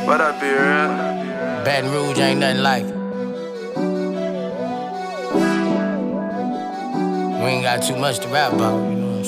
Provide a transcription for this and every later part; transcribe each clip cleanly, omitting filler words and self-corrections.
What up, be real? Baton Rouge ain't nothing like it. We ain't got too much to rap about, you know what I'm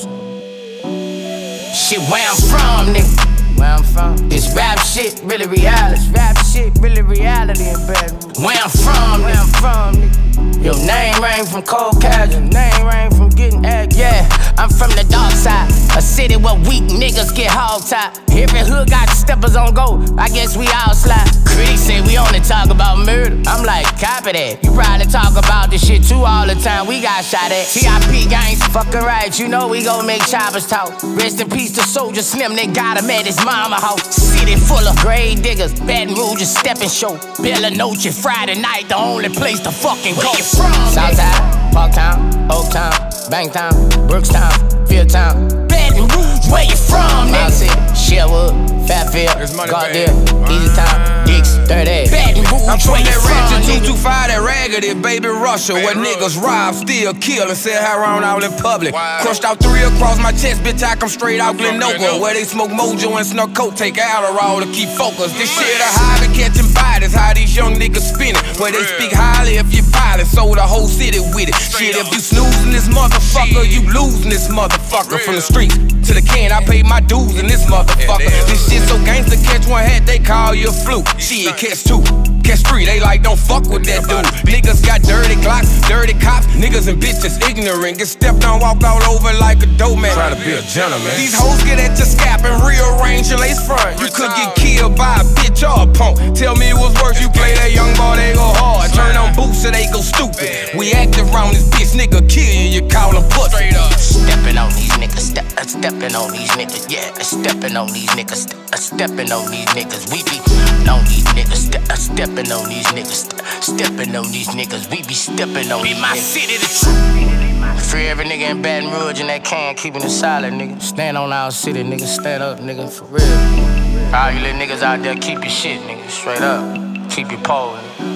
saying? Shit, where I'm from, nigga. Where I'm from? This rap shit really reality. This rap shit really reality in Baton Rouge. Where I'm from, nigga. Your name rang from cold casual. Name rang from getting egg. Yeah, I'm from the dark side. A city where weak niggas get hog-tied. Every hood got steppers on go. I guess we all slide. Critics say we only talk about murder. I'm like, copy that. You probably talk about this shit too all the time. We got shot at. TIP gangs fucking right. You know we gon' make choppers talk. Rest in peace to Soldier Slim. They got him at his mama house. City full of grave diggers. Baton Rouge is stepping show. Bella Noche Friday night. The only place to fucking go. Where you from? Southside, Parktown, Oaktown, Banktown, Brookstown, Fieldtown. Baton Rouge, where you from, nigga? City, Sherwood, Fairfield, Gardere, Easy Town, Dix, 30. Baton Rouge, I'm from where you that from, ratchet nigga? 225, that raggedy baby Russia, where niggas rob, steal, kill, and sell heroin out in public. Crushed out 3 across my chest, bitch, I come straight out Glencoe, where they smoke mojo and snort coke, take Adderall to keep focused. This shit a hobby, catching bodies, how these young niggas spinning. Where they speak highly if you violent, so the whole city with it. Shit, if you snoozing this motherfucker, you losing this motherfucker. From the streets to the can, I paid my dues in this motherfucker. This shit so gangsta, catch one hat, they call you a fluke. Shit, catch 2, catch 3, they like don't fuck with that dude. Niggas got dirty Glocks, dirty cops, niggas and bitches ignorant. Get stepped on, walk all over like a dope man. Try to be a gentleman. These hoes get at your scalp and rearrange your lace front. You could get killed by a bitch or a punk. Tell me it was worth you play that young boy, they go hard. Turn on boots so they go stupid. We active round this bitch, nigga kill you, you call him pussy. Stepping on these niggas, stepping on these niggas, yeah, stepping on these niggas, stepping on these niggas. We be on these niggas, stepping on these niggas, stepping on these niggas. We be stepping on these niggas. Be my city, the truth. Free every nigga in Baton Rouge and that can, keeping it solid, nigga. Stand on our city, nigga, stand up, nigga, for real. All you little niggas out there, keep your shit, nigga, straight up. Keep your pole, nigga.